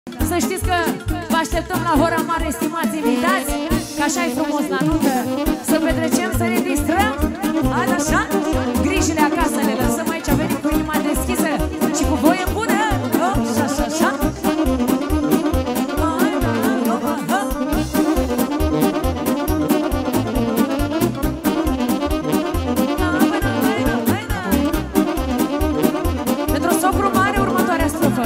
Să știți că vă așteptăm la Hora Mare, stimați invitați, că așa e frumos la nuntă, să petrecem, să ne distrăm. Azi așa, grijile acasă le lăsăm aici, venim cu inima deschisă și cu voie bună. Așa, așa, așa. Pentru socru mare, următoarea strofă.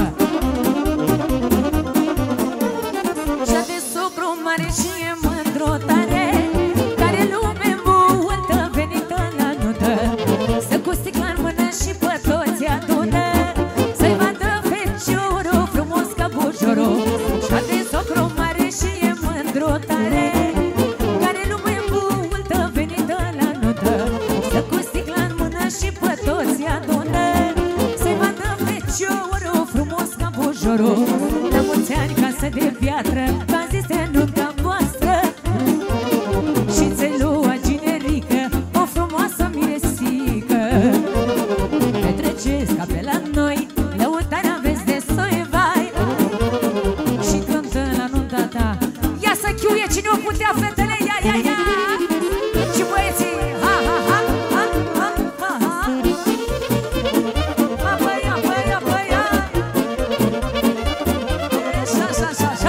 Și e mândru tare, care lume multă venită la nuntă, să cu sticla în mână și pe toți adună, să-i vadă feciorul frumos ca bujorul. Și-a de socru mare și e mândru tare, care lume multă venită la nuntă, să cu sticla în mână și pe toți adună, să-i vadă feciorul frumos ca bujorul. La mulți ani casă de piatră, ca zise nunta voastră, și ți-ai luat generică o frumoasă miresică. Petreceți ca pe la noi, lăutare aveți de soi, vai, și cântă la nunta ta. Ia să chiuie cine o putea, fetele, ia, ia, ia. Și băieții, ha, ha, ha, ha, ha, ha, ha. Apăi, apăi, apăi, ia. Așa, așa, așa, așa.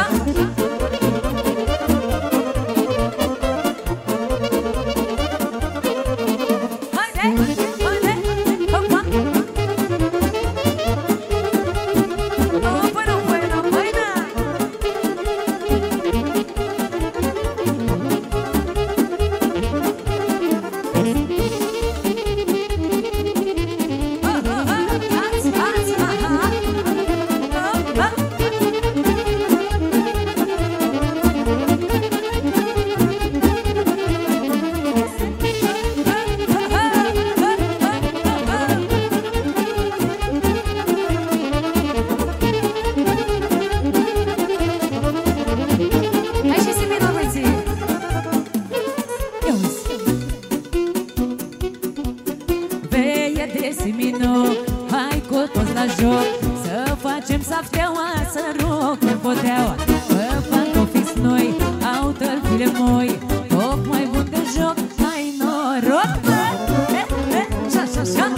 Hai cu toți la joc, să facem safteaua, să rog în poteaua. Pe pantofii noi, au tălpile moi, tocmai bun de joc, hai noroc. Și așa, așa.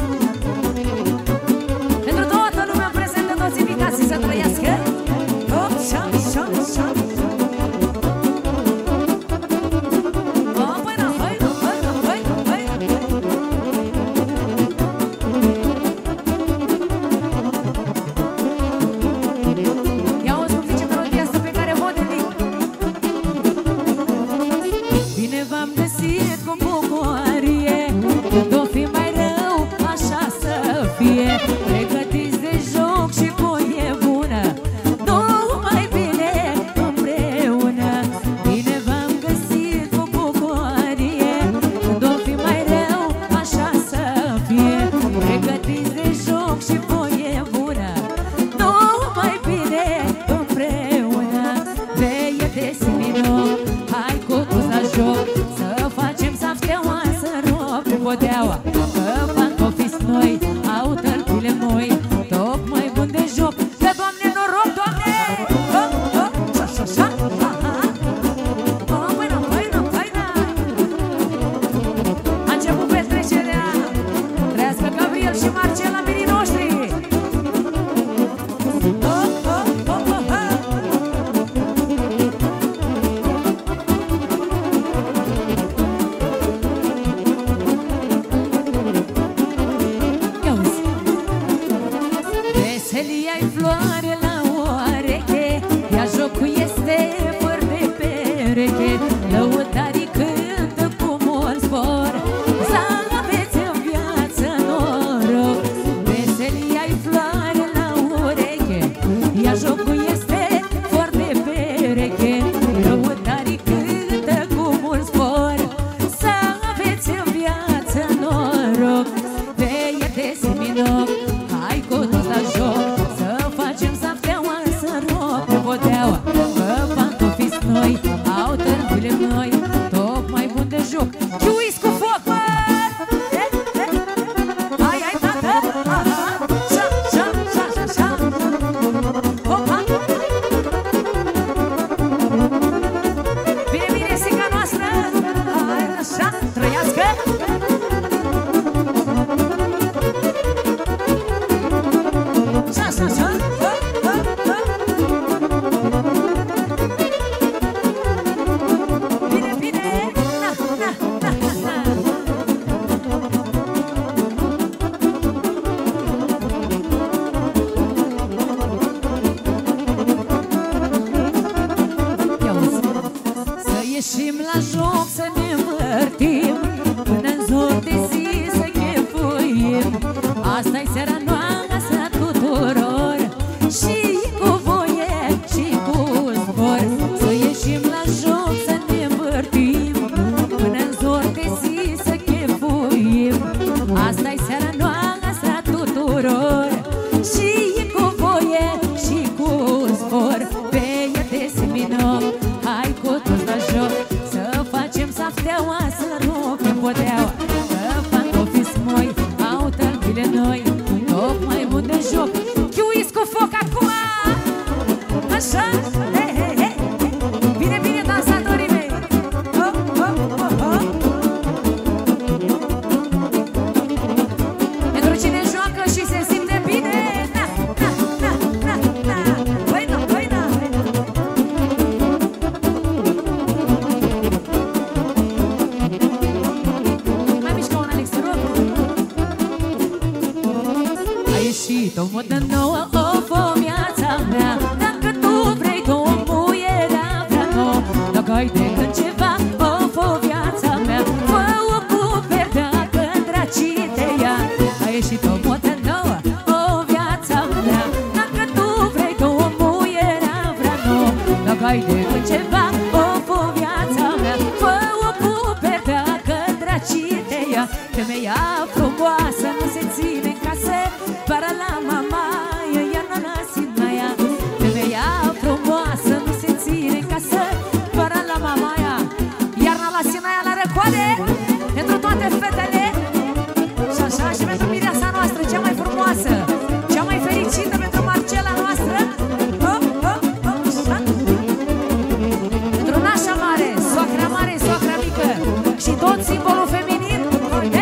Pentru toată lumea prezentă, toți invitații să trăiască. Așa, așa, așa. Ia o să zice melodia asta pe care vă dedic. Așa, he, he, he. Bine, bine, dansatorii mei. Hop, hop, hop, hop. Pentru cine joacă și se simte bine. Na, na, na, na, na. Băi, da, băi, da. Mai mișcă un Alex, te rog. A ieșit o modă nouă, o viața mea. Dacă tu vrei, tu muierea vrea nouă. Dacă ai de gând ceva, o viața mea. Fă-o cu verdea, că dracii te ia. A ieșit o modă nouă, o viața mea. Dacă tu vrei, tu muierea vrea nouă. Dacă ai de gând ceva, o viața mea. Fă-o cu verdea, că dracii te ia. Femeia frumoasă nu se ține în casă, para la mama, iarna la sinaia. Femeia frumoasă nu se ține în casă, para la mama, iarna la sinaia la răcoare. Pentru toate fetele și așa și pentru mireasa noastră, cea mai frumoasă, cea mai fericită, pentru Marcela noastră. Hop, hop, hop, așa. Pentru nașa mare, soacra mare, soacra mică și tot simbolul feminin. Uite!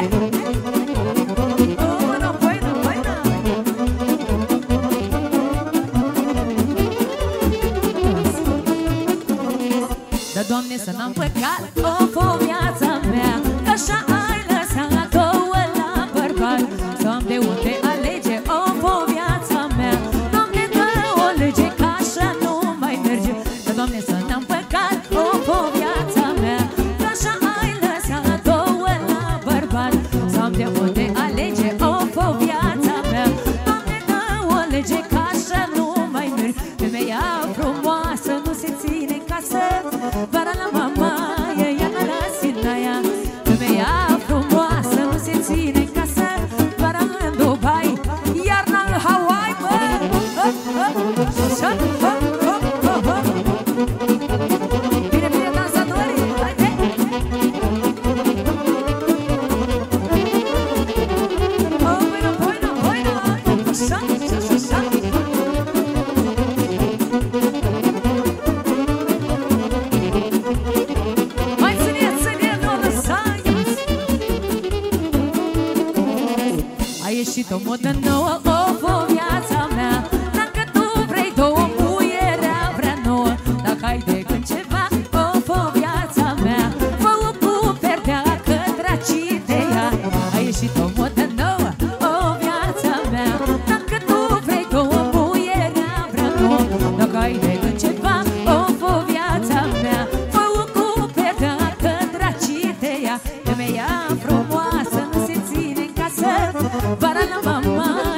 Da, Doamne, să n-am păcat, o viața mea, că așa ai lăsat-o la bărbat. Să am de unde alege, o viața mea. Doamne, dă o lege, că așa nu mai merge. Da, Doamne, să n-am păcat, o viața mea, că așa ai lăsat-o la bărbat. Să am de unde alege, o viața mea. Doamne, dă o lege, că așa nu mai merge. Femeia frumoasă nu se ține în casă, para la mama, iarna la sinaia. Femeia frumoasă nu se ține în casă, para în Dubai, iarna în Hawaii, bă! Așa, hop, hop, hop, hop. Bine, bine, dansatorii, haide! Oh, bueno, bueno, bueno, așa, așa, așa. Mai țineți, țineți, nu lăsați. A ieșit o modă nouă, o viața mea. Dacă tu vrei, două muierea vrea nouă. Dacă ai de gând ceva, o viața mea. Fă-o cu verdea, că dracii te ia. A ieșit o modă nouă, o viața mea. Dacă tu vrei, două muierea vrea nouă. Dacă ai de gând ceva, o viața mea. Fă-o cu verdea, că dracii te ia. Femeia frumoasă nu se ține în casă, para la mama.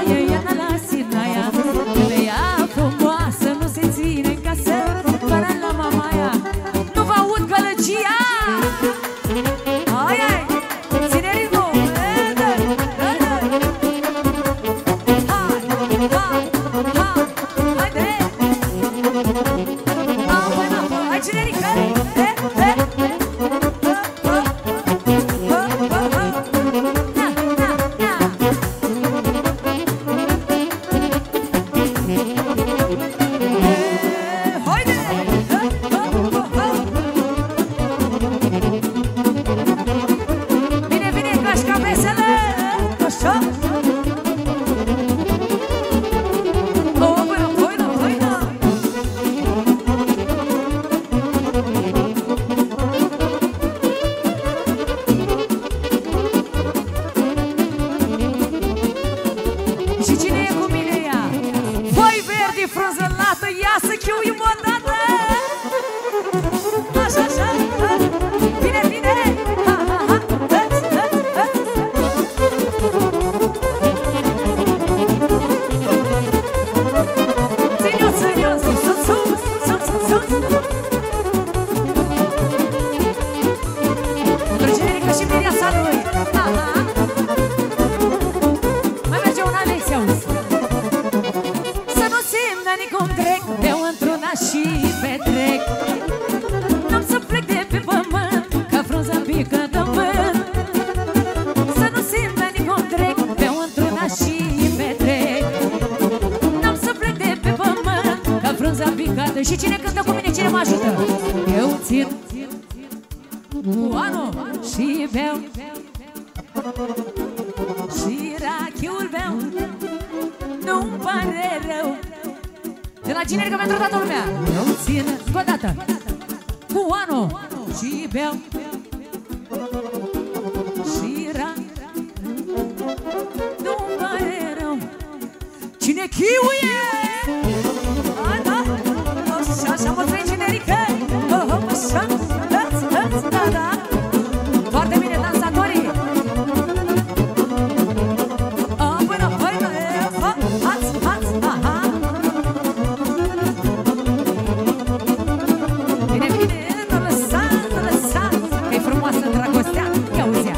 frunza picată. Și cine cântă cu mine, cine mă ajută? Eu țin cu anul și beau și rachiul beau, nu-mi pare rău. De la generică pentru toată lumea. Eu țin încă o dată cu anul și beau și rachiul, nu-mi pare rău. Cine chiuie? Da, așa, așa mă trăi generică. Așa, da, da. Foarte bine, dansatorii. Până, până, hați, hați, aha. Bine, bine, nu lăsa, nu lăsa, că-i frumoasă dragostea. Ia uzi-a.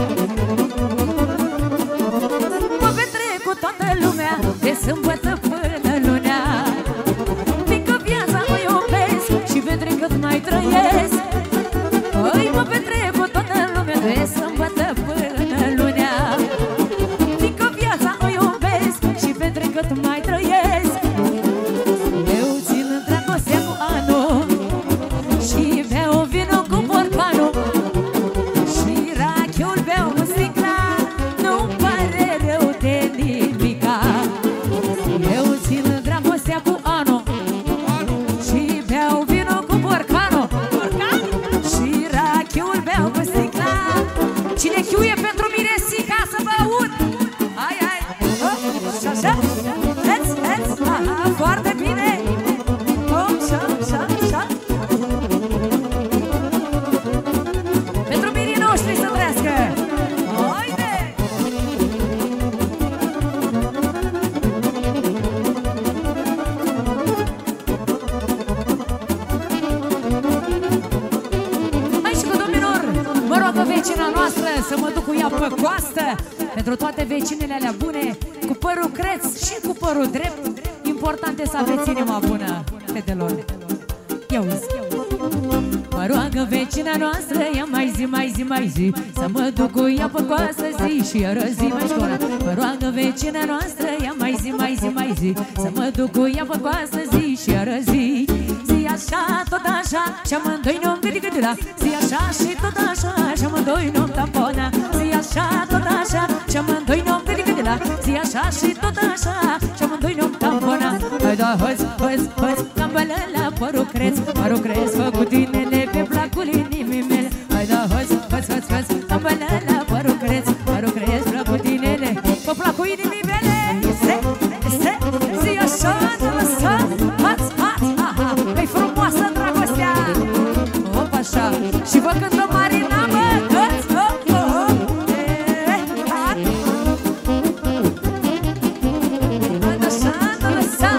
Mă petrec cu toată lumea de sâmbătă până lunea, fiindcă viața mă iubesc și petrec cât mai trăiesc. Păi mă petrec cu toată lumea de sâmbătă până lunea, fiindcă viața o iubesc și petrec cât mai trăiesc. Eu țin dragostea cu anul și beau vinul cu borcanul și rachiul beau cu sticla, nu-mi pare rău de nimica. Eu țin dragostea cu anul și beau vinul cu borcanul și rachiul beau cu sticla. Cine chiuie pentru Miresica să vă aud? Hai, hai, și așa, heți, aha, foarte bine. Așa, așa. Pentru mirii noștri să trăiască. Haide! Hai și cu domnilor, mă rogă vecina noastră să mă duc cu ea pe coastă. Pentru toate vecinele alea bune, cu părul creț și cu părul drept. Important e să aveți inima bună, fetelor. Ia uzi. Mă roagă vecina noastră, ia mai zi, mai zi, mai zi, să mă duc cu ea pe coastă zi și iară zi mai școala. Mă roagă vecina noastră, ia mai zi, mai zi, mai zi, să mă duc cu ea pe coastă zi și iară zi. Zi așa, tot așa, și amândoi nu-mi gâdi la. Zi așa și tot așa, și amândoi nu-mi tampona. Zi așa, tot așa, și amândoi nu-mi gâdi la. Zi așa și tot așa, și amândoi nu-mi tampona. Hai da, hăți, hăți, hăți, cambălă la părul creț, părul creț, fă cu tinele pe placul inimii mele. Hai da, hăți, hăți, hăți, hăți, cambălă la părul creț, fă cu tinele pe placul inimii mele. Este, zi așa, nu lăsa, hați, hați, aha, că-i frumoasă dragostea. Hop, așa, și vă cântă Marina, bă, hăți, hop, hop, așa, nu lăsa.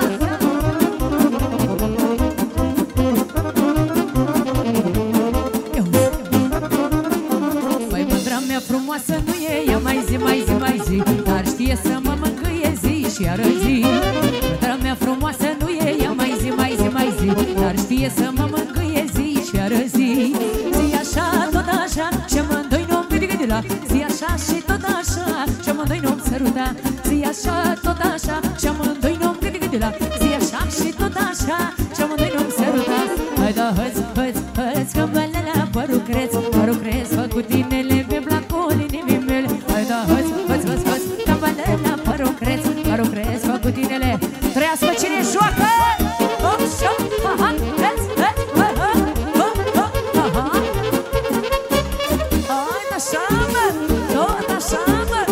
Păi mândra mea frumoasă nu e, ea mai zi, mai zi, mai zi, dar știe să mă mângâie zi și iară zi. Mândra mea frumoasă nu e, ea mai zi, mai zi, mai zi, dar știe să mă mângâie zi și iară zi. Zi așa, tot așa, și amândoi nu-mi gâdi la. Zi așa și tot așa, și amândoi nu-mi săruta. Zi așa, tot așa, și amândoi nu-mi gâdi la. Zi așa și tot așa, și amândoi nu-mi săruta. Hai da, hăți, hăți, hăți, cambălă la părul creț, fă cu tinele pe placul inimii mele. Hai da, hăți, hăți, hăți, hăți, cambălă la părul creț, fă cu tinele. Trăiască cine joacă! Așa, aha, hăți, hăți, aha, aha. Hai, așa, mă, tot așa, mă.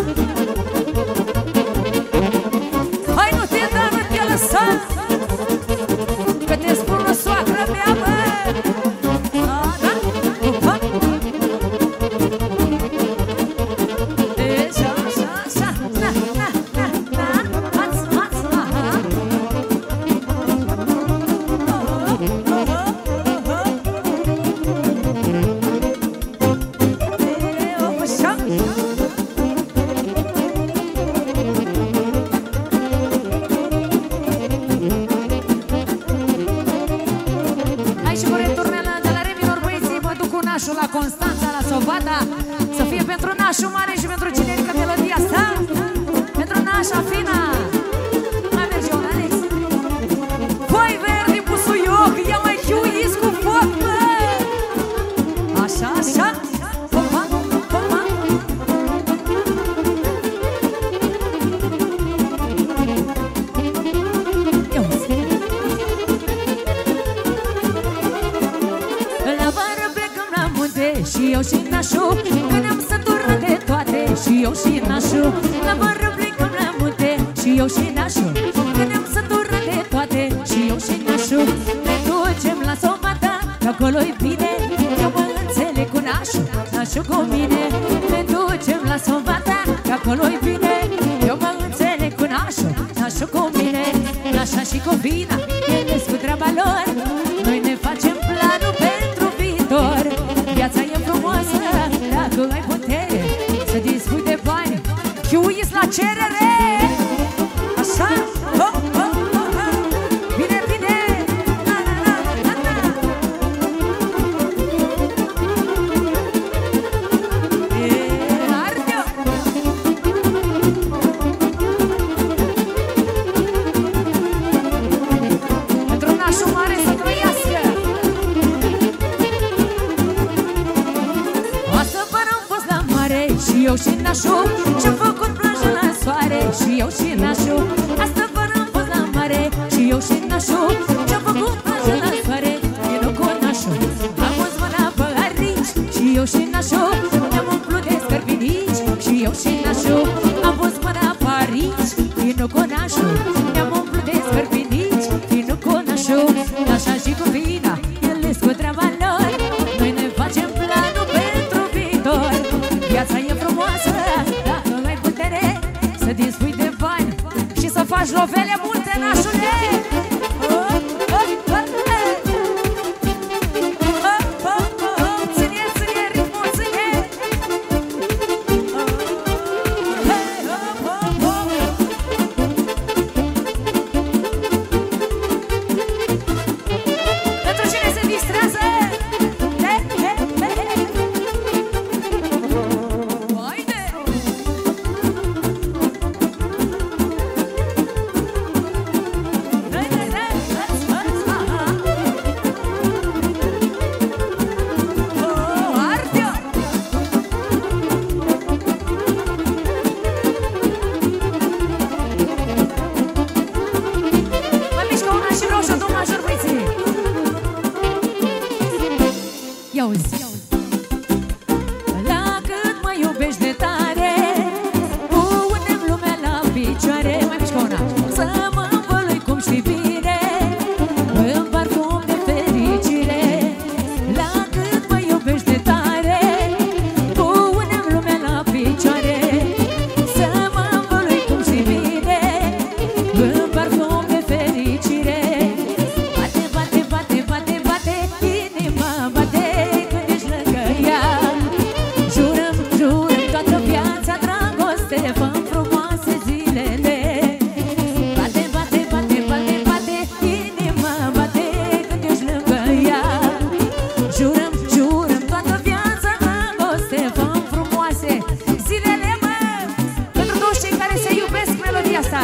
Hai, nu te da, nu te lăsa, că te spun o soacră mea, mă. La Constanța, la Sovata, să fie pentru nașul mare și pentru generică melodia asta, pentru nașa fina. Mai merge un Alex. Voi verdi, busuie. și eu și nașul, că ne-am săturat de toate și eu și nașul. La mără plecăm la munte și eu și nașul, că ne-am săturat de toate și eu și nașul. Ne ducem la Somata, că acolo-i bine, eu mă înțeleg cu nașul, nașul cu mine. Ne ducem la Somata, că acolo-i bine, eu mă înțeleg cu nașul, nașul cu mine. Nașa și cu Vina, ele cu treaba lor, noi ne facem planul pentru viitor. Viața e frumoasă dacă ai putere să dispui de bani și uiți la cerere. Așa? Oh, oh, oh, oh. Bine, bine! Na, na, na, na, na. Arde-o! Pentru nașul mare să trăiască! Și eu și nașul, ce-am făcut plajă la soare și eu și nașul. Asta fără am fost la mare și eu și nașul, ce-am făcut plajă la soare, eu cu nașul. Am pus mâna pe arici și eu și nașul, ne-am umplut de scărbinici și eu și nașul. Am pus mâna pe arici, eu cu nașul, ne-am umplut de scărbinici, eu cu nașul. Așa și cu Vina, ele cu treaba lor, noi ne facem planul pentru viitor. Viața e frumoasă dacă ai putere să dispui de bani și să faci lovele multe, nașule! Ține, ține ritmul, ține! Pentru cine se distrează? La cât mă iubești de tare, punem lumea la picioare. Mai mișcă una. Să mă învălui cum știi bine în parfum de fericire. La cât mă iubești de tare, punem lumea la picioare. Să mă învălui cum știi bine în parfum de fericire. Bate, bate, bate, bate, bate, inima bate când ești lângă ea. Jurăm, jurăm toată viața dragoste, fă-mi frumoase zilele. Bate, bate, bate, bate, bate, inima bate când ești lângă ea. Jurăm, jurăm toată viața dragoste, fă-mi frumoase zilele, mă. Pentru toți cei care se iubesc melodia asta.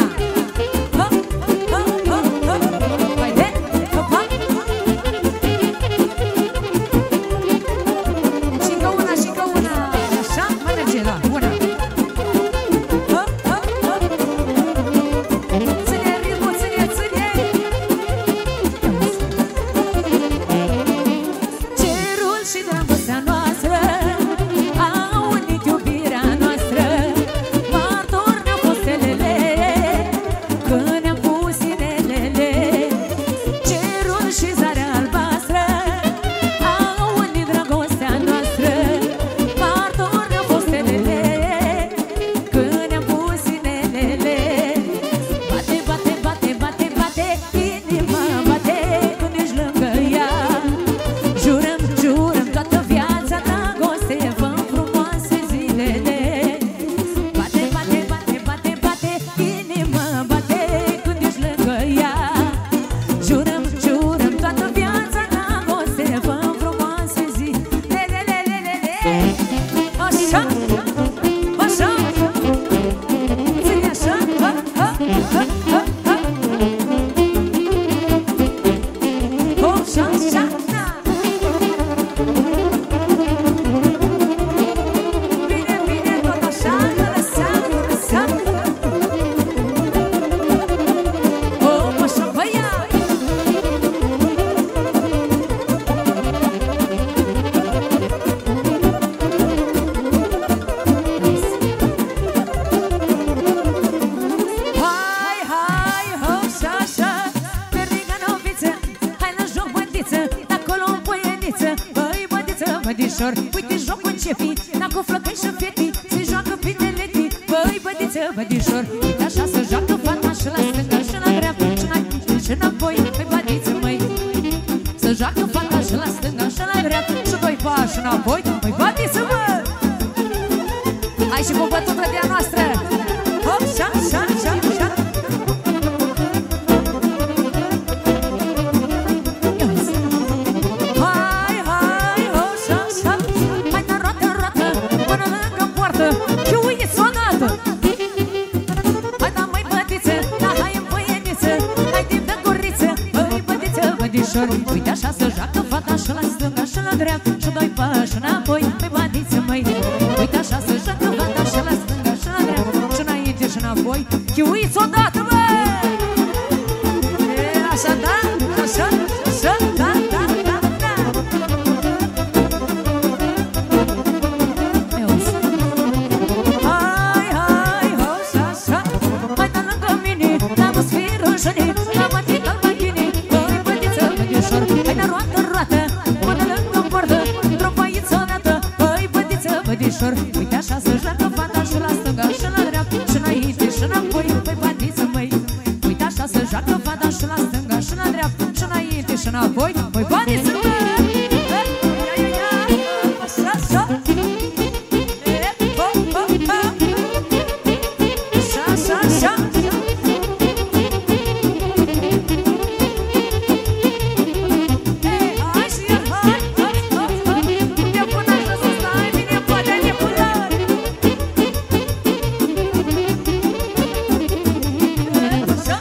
bădișor, uite jocul începi, dacă flăcăi și fetii se joacă pineletii. Băi, bădiță, bădișor, uite așa se joacă fata și la stânga și la dreapta și înainte și înapoi. Băi, bădiță, măi, se joacă fata și la stânga și la dreapta și doi pași înapoi. Băi, bădiță, mă! Hai și cu bătută de-a noastră! Hop, șa, șa, șa, șa! Hai, hai, ho, șa, șa! Hai, da, roată, roată, până lângă poartă și uiți o dată! Hai, da, măi, bădiță, da, hai în băieniță, hai timp de guriță, băi, bădiță, bădișor, uite așa se joacă fata și la stânga și la dreapta și doi pași înapoi. Băi, bădiță, măi, uite așa se joacă fata și la stânga și la dreapta și înainte și înapoi. Chiuiți odată, bă! E, așa, da, așa, așa, da, da, da, da. Hai, hai, ho, așa, așa. Hai, da, lângă mine, da, mă sfiră jănii, da, mă tic al machini. Băi, bădiță, bădișor, hai, da, roată, roată, până lângă poartă, într-o băiță odată. Băi, bădiță, bădișor, uite așa se joacă fata și la stânga și la dreapta și înainte și înapoi. Băi, bădiță, măi, uite așa se joacă fata și la stânga și la dreapta și înainte și înapoi. Băi, bădiță, măi! Așa, așa! Așa, așa, așa! Hai și el, hai! De până jos să stai, vine poate nepular! Așa!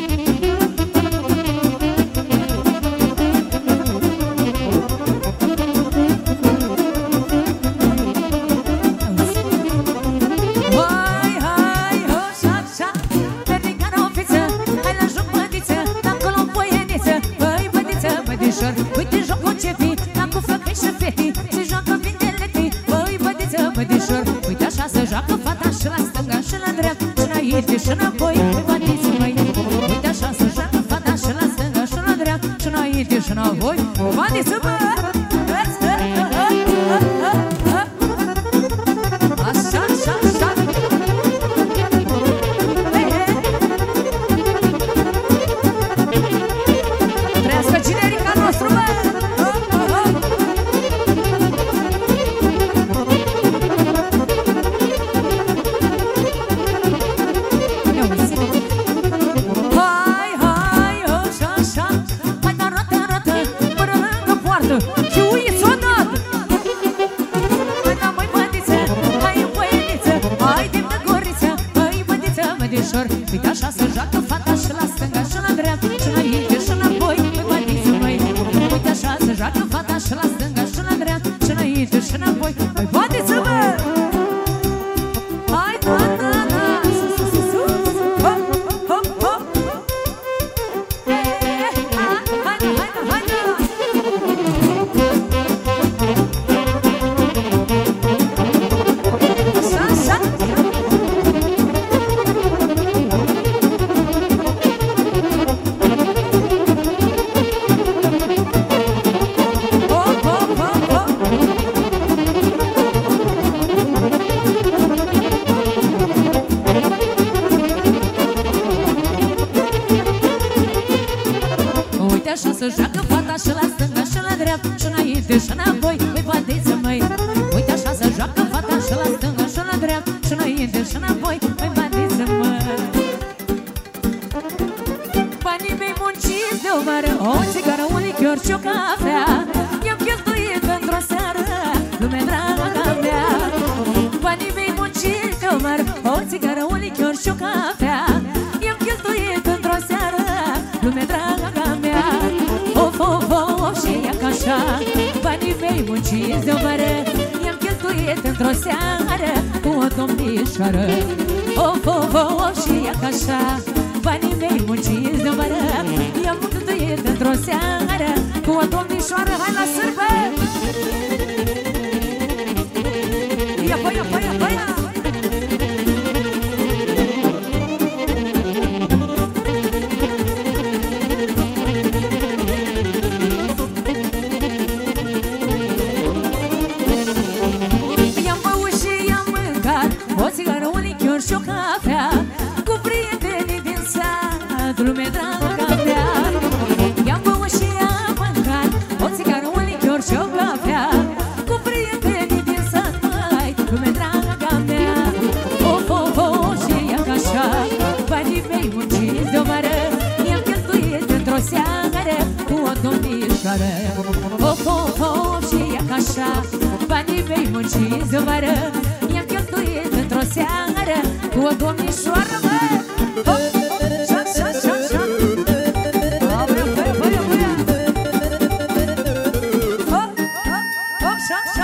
Hai, hai, ho, așa, așa! Pernică în ofiță, hai la joc, bădiță, da-ncolo în băieniță. Băi, bădiță, bădișor, uite jocul începi, da cu flăcăi și fetii se joacă pineletii. Băi, bădiță, bădișor, uite așa se joacă fata și la stânga și la dreapta și înainte și înapoi. Băi, bădiță, măi, uite așa se joacă fata și la stânga și la dreapta și înainte și înapoi. Băi, bădiță, mă! Așa, așa, așa! Trăiască generica nostru, bă! Hai, hai, așa, așa! Hai, da, roată, roată, până lângă poartă și uiți o dată! Hai, da, măi, bădiță, hai în băieniță, hai timp de guriță, băi, bădiță, bădișor, uite așa se joacă fata și la stânga și la dreapta și înainte și înapoi. Băi, bădiță, măi, uite așa se joacă fata și la stânga și la dreapta și înainte și înapoi. Băi, bădiță, bă! Hai, da, da, da, sus, sus, sus, sus, hop, hop, hop! Hai, da, hai, da, hai, da! Așa, așa! Hop, hop, hop, hop! Uite așa se joacă fata și la stânga și la dreapta și înainte și înapoi. Băi, bădiță, măi, uite așa se joacă fata și la stânga și la dreapta și înainte și înapoi. Băi, bădiță, măi, banii mei munciți de o mare, o țigară, un lichior și o cafea i-am cheltuit într-o seară, lume draga mea. Banii mei munciți de o mare, o țigară, un lichior și o cafea i-am cheltuit într-o seară, lume draga mea. Of, of, of, și ia ca așa, banii mei munciți de o mare i-am cheltuit într-o seară cu o domnișoară. Of, of, of, și ia ca așa, banii mei munciți de o mare i-am cheltuit într-o seară cu o domnișoară. Hai la sârbă! Ia, băi, ia, băi, ia, băi, ia! domnișoară. Of, of, of, și ea ca așa, banii mei munciți de vară, i-am cheltuit într-o seară cu o domnișoară, mă. Șa, șa, șa, șa. Aoleu, băia, băia, băia. Hop, hop, hop, șa, șa.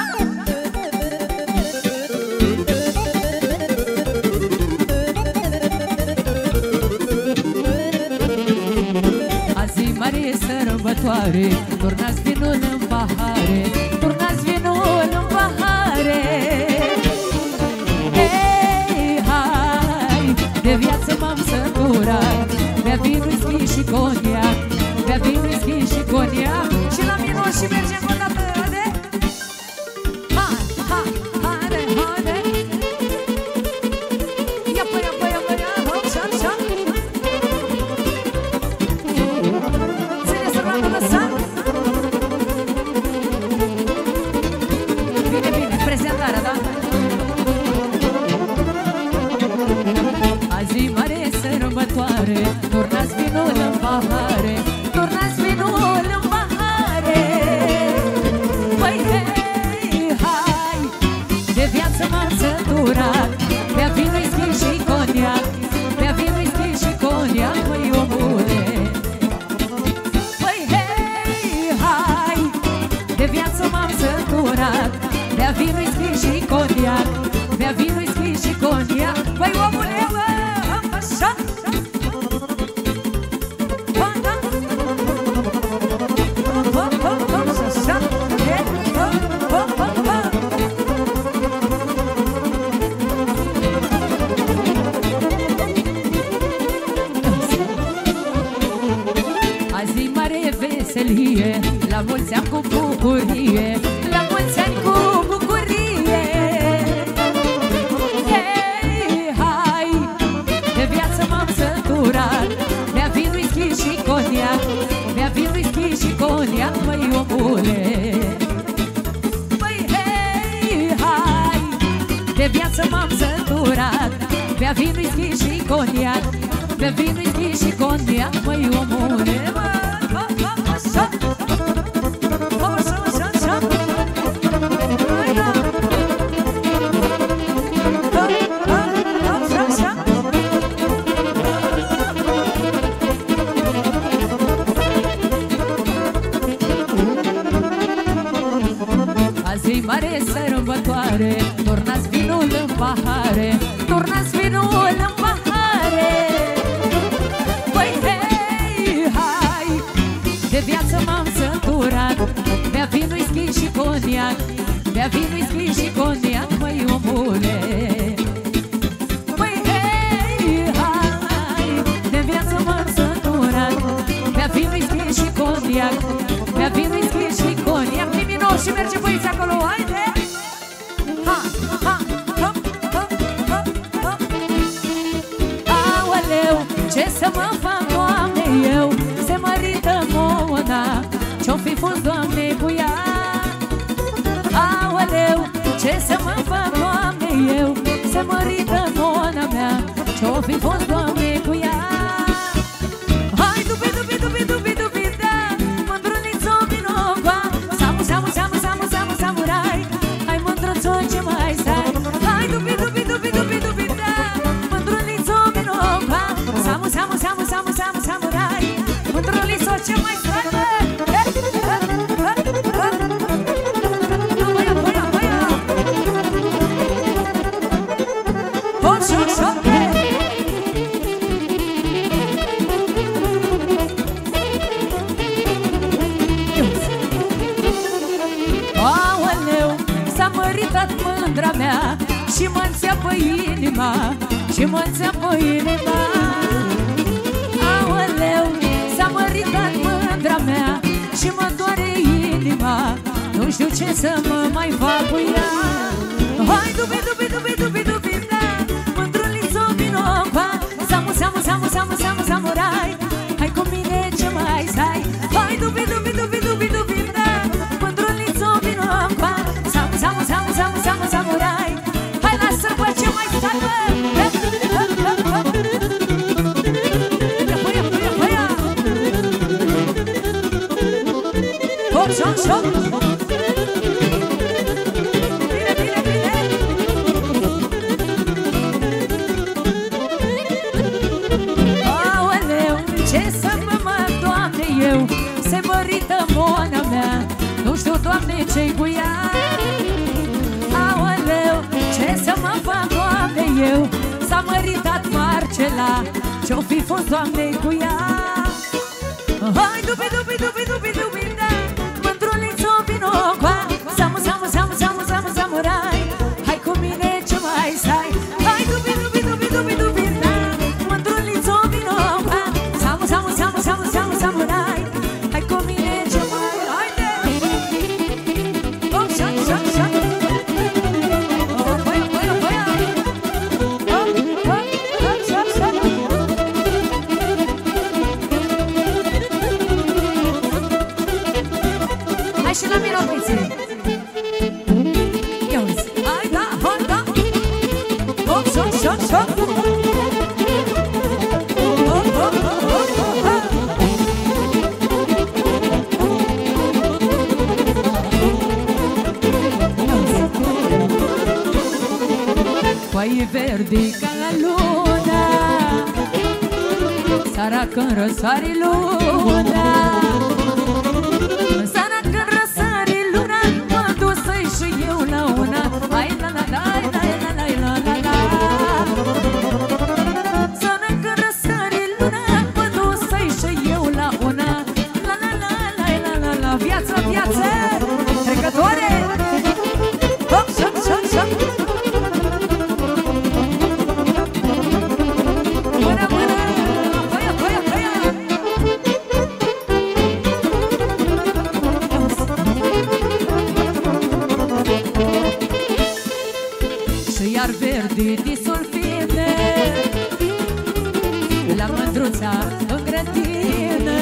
Mare sărbătoare, turnați vinul în pahare, turnați vinul în pahare. Ei, hai, de viață m-am săturat, bea vin, whisky și coniac, bea vin, whisky și coniac. Și la minus și mergem o dată de hai, hai, haide, haide. Ia păia, păia, păia, hop, șa, șa. Bine, bine, prezentarea, da? Azi mare sărbătoare, turnați vinul în pahare, turnați vinul în pahare. Păi, hei, hai, de viață m-am săturat, bea vin, whisky și coniac, bea vin, whisky și coniac, măi, omule. De viață m-am săturat, bea vin, whisky și coniac, bea vin, whisky și coniac. Băi, omule, bă, așa. Bă, da. Bă, bă, bă, așa. Bă, bă, bă, bă. Azi mare veselie, la mulți ani cu bucurie, la mulți ani cu bucurie. Hei, hai, de viață m-am săturat, bea vin, whisky și coniac, bea vin, whisky și coniac, măi, omule. Băi, hei, hai, de viață m-am săturat, bea vin, whisky și coniac, bea vin, whisky și coniac, măi, omule. Așa. Azi mare sărbătoare, turnați vinul în pahare, turnați vinul în pahare. Păi, hei, hai, de viață m-am săturat, bea vin, whisky și coniac, bea vin, whisky și coniac, măi, omule. Păi, hei, hai, de viață m-am săturat, bea vin, whisky și coniac, bea vin, whisky și coniac. Mimino și merge băiți acolo, haide! Ha, ha, hop, hop, hop, hop. Aoleu, ce să mă fac, Doamne, eu, se mărită mona, ce-o fi fost, Doamne, cu ea? Aoleu, ce să mă fac, Doamne, eu, se mărită mona mea, ce-o fi fost, Doamne, cu ea? Hai, dubi, dubi, dubi, dubi, dubi, da, mândrulițo, vinocoa, samu, samu, samu, samu, samu, samurai, hai, mândruțo, ce mai stai? Hai, dubi, dubi, dubi, dubi, dubi, da, mândrulițo, vinocoa, samu, samu, samu, samu, samu, samurai, mândrulițo, ce mai stai? Mândra mea și mă înțeapă inima, și mă înțeapă inima. Aoleu, s-a măritat mândra mea și mă doare inima, nu știu ce să mă mai fac cu ea. Hai, dubi, dubi, dubi, dubi, dubi, da, mândrulițo, vinocoa, samu, samu, samu, samu, samu, samurai, hai cu mine ce mai stai? Hai, dubi, dubi, dubi, dubi, dubi, da, mândrulițo, vinocoa, samu, samu, samu, samu, samu, samurai, hai la sărbă ce mai stai, bă! Ia, Hop, șoc, șoc. Bine, bine, bine. Aoleu, ce să mă Doamne, eu se mărită mona mea. Nu știu, Doamne, ce-i cu ea. Aoleu, ce să mă fac, Doamne, eu s-a măritat Marcela. Ce-o fi fost, Doamne, cu ea. Hai, dubi, dubi, dubi, dubi, dubi, da. Mândrulițo, vino coa. Samu, samu, samu, samu, samu, samurai. Hai cu mine, ce mai stai. Hai, dubi, dubi, dubi, dubi, dubi, da. Mândrulițo, vino coa. Samu, samu, samu, samu, samu, samurai. Hai cu mine, ce mai. Haide! Hop, șoc, șoc, șoc. Hop, băia, băia, băia. Hop, hop, hop, șoc, șoc. Hai și la mirovițe. Ia uzi. Hai, da, hop, da. Hop, șoc, șoc, șoc. Hop, hop, hop, hop, hop. Coaie verdi ca la luna, seara când răsare luna. Seara când răsare luna, mă duc să-i și eu la una. Hai la la la la la la la la la. Seara când răsare luna, mă duc să-i și eu la una. La la la la la la la. Viață, viață, trecătoare. Hop, șoc, șoc, șoc. Mână, mână, băia, băia, băia. Și iar verde de sulfine la mândruța în grădină.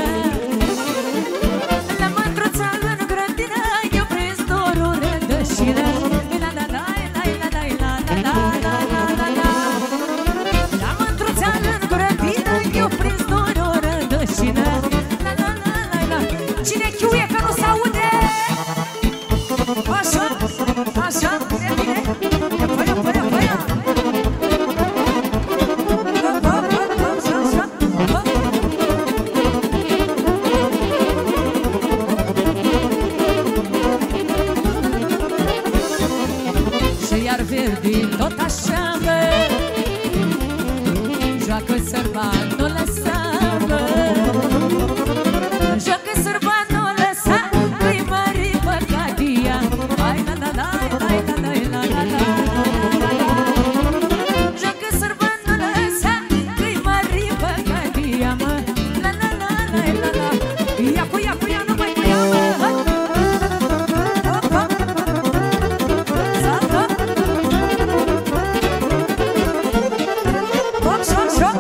La mândruța în grădină eu prins dorul rădășină. La la la la la la la la la la la la. La mândruța în grădină eu prins dorul rădășină. La la la la la. Cine chiuie că nu s-aude? Așa, așa, bine, bine. Păia, păia, păia. Hop, hop, hop, hop, așa, așa, hop. Și iar verde tot așa, mă, joacă sărba, nu lăsa, mă. Joacă sărba, nu lăsa, că-i mare păcadia. Hai la la la la la la la la la la. Joacă sărba, nu lăsa, că-i mare păcadia, mă. La la la la la la. Ia cu ea, cu ea, nu mai cu ea, mă. Hop, hop. Sat, hop. Hop, șoc, șoc.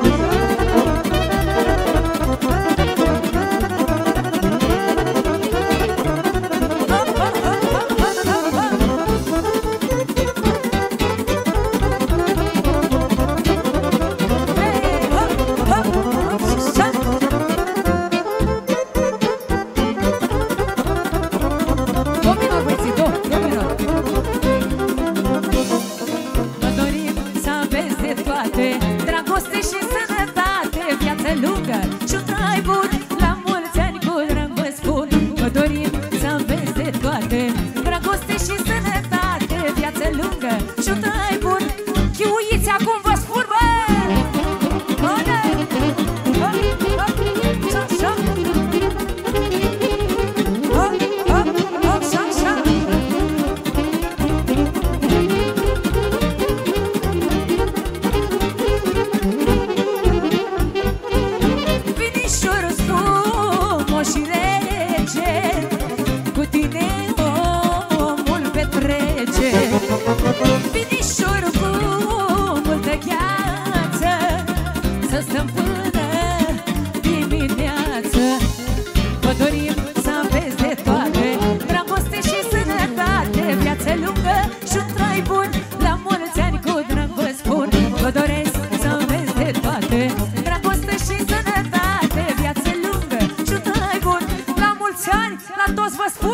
Dragoste și sănătate, viață lungă și un trai bun, la mulți ani cu drag vă spun. Vă dorim să aveți de toate, dragoste și sănătate, viață lungă și un trai bun. Chiuiți acum vă spun, bă! Ole! Hop, hop, șoc, șoc. Hop, hop, hop, șoc, șoc. Vinișorul frumos și rece, cu tine omul petrece. Vinișorul cu multă gheață, să stăm până dimineață. Vă dorim să aveți de toate, dragoste și sănătate, viață lungă și un trai bun, la mulți ani cu drag vă spun. Vă doresc să aveți de toate, dragoste și sănătate, viață lungă și un trai bun, la mulți ani, la toți vă spun.